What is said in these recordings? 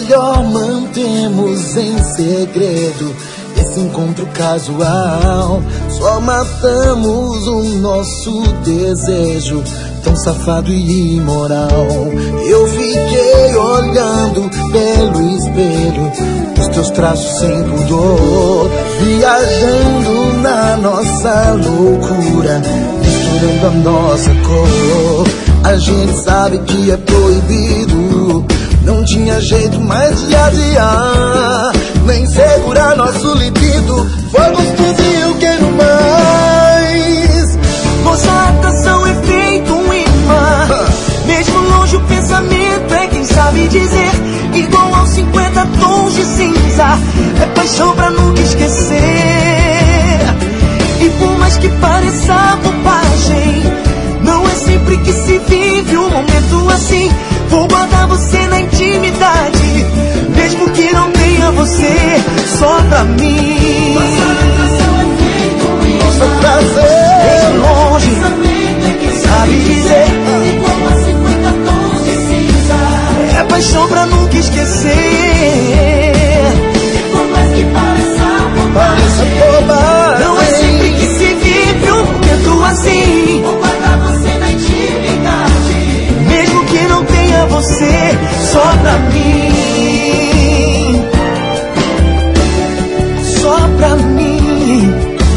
melhor mantemos em segredo esse encontro casual. Só matamos o nosso desejo, tão safado e imoral. Eu fiquei olhando pelo espelho os teus traços sem pudor, viajando na nossa loucura, misturando a nossa cor. A gente sabe que é proibido, não tinha jeito mais de adiar, nem segurar nosso libido. Foi gostoso e eu quero mais. Nossa atração é feito um imã, mesmo longe o pensamento é quem sabe dizer. Igual aos 50 tons de cinza, é paixão pra nunca esquecer. E por mais que pareça bobagem, não é sempre que se vive um momento assim. Vou guardar você na intimidade, mesmo que não tenha você, só pra mim. Nossa atração mesmo longe, sabe dizer. É paixão pra nunca esquecer. Por mais que pareça bobagem, não é sempre que se vive um momento assim. Vou guardar você na intimidade, mesmo que não tenha você, só pra mim. Só pra mim.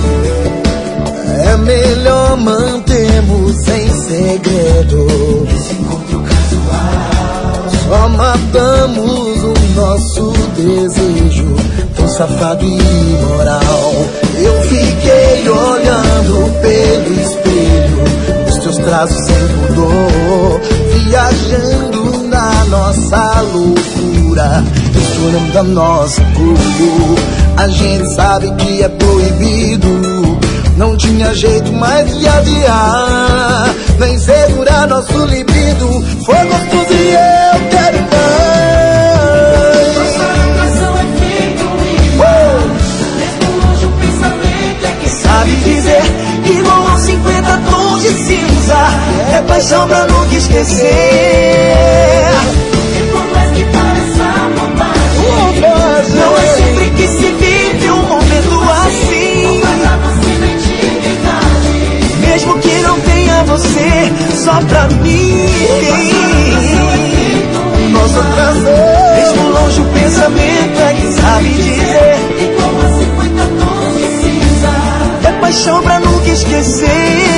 É melhor mantemos em segredo esse encontro casual. Só matamos o nosso desejo, tão safado e imoral. Eu fiquei olhando pelo espelho os teus traços sem pudor, viajando na nossa loucura, misturando a nossa cor. A gente sabe que é proibido, não tinha jeito mais de adiar, nem segurar nosso libido. Foi gostoso e eu quero mais. Nossa atração é feito um imã, mesmo longe o pensamento é quem sabe dizer. Igual aos 50 tons de cinza, é paixão pra nunca esquecer. E por mais que pareça bobagem, não é sempre que se vive um momento assim. Vou guardar você na intimidade, mesmo que não tenha você, só pra mim. Nossa atração, mesmo longe o pensamento é quem sabe dizer. Igual a 50 tons de cinza, é paixão pra nunca esquecer.